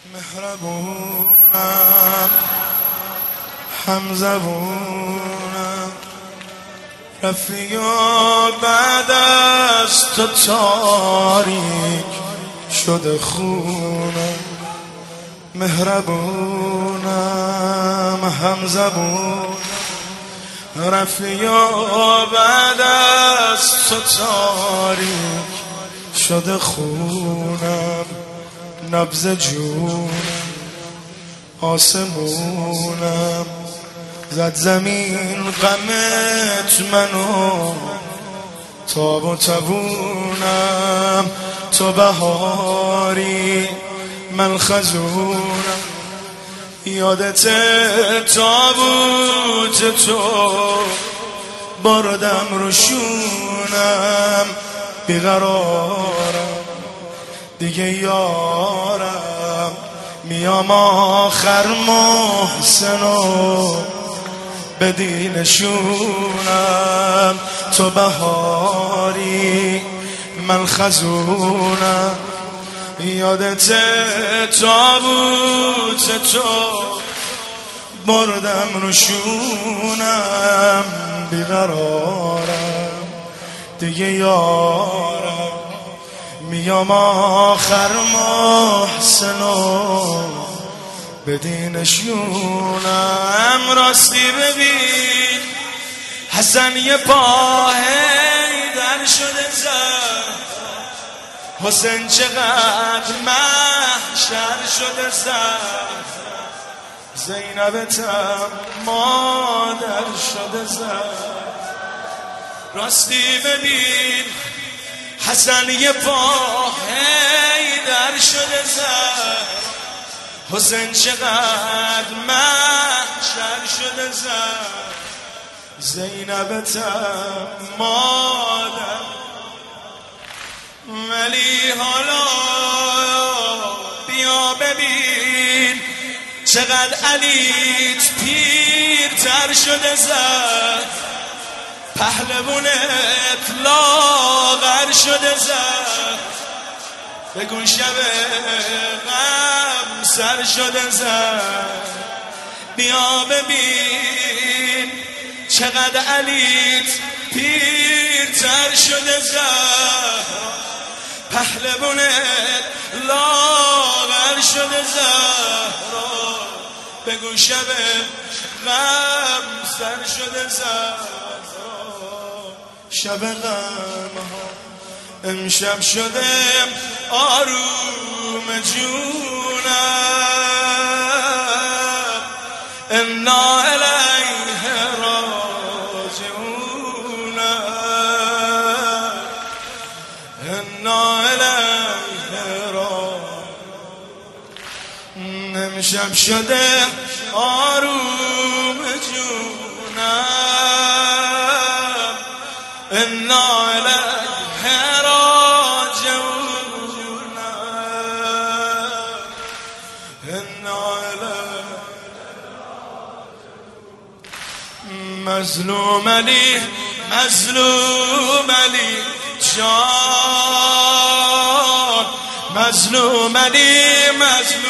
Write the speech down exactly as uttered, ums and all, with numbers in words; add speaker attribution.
Speaker 1: مهربونم همزبونم رفیق بعد از تو تاریک شده خونم. مهربونم همزبونم رفیق بعد از تو تاریک شده خونم. نبض جونم آسمونم زد زمین غمت منو تاب و تبونم. تو بهاری من خزونم یادت تابوت تو بردم رو شونم. بیقرارم دیگه یارم میام آخر محسنو بدی نشونم. تو بهاری من خزونم یادت تابوت تو بردم رو شونم. بیقرارم دیگه یارم میام آخر محسنو بدی نشونم. راستی ببین حسن یه پاه در شده زد، حسین چقدر محشر شده زد، زینبتم مادر شده زد. راستی ببین حسن یه پاه در شده زد، حسین چقدر محشر شده زد، زینبتم مادر. ولی حالا بیا ببین چقدر علیت پیرتر شده زد، پهلوونت لاغر شده زد، بگو شب غم سر شده زد. بیا ببین چقدر علیت پیرتر شده زد، پهلوونت لاغر شده زد، بگو شب غم سر شده زد. شب غم ها امشب شده آروم جونم. انا الیه راجعون، انا الیه راجعون. امشب شده آروم جونم، انا الیه راجعون، انا الیه. مظلوم علی مظلوم علی جان، مظلوم علی مظلوم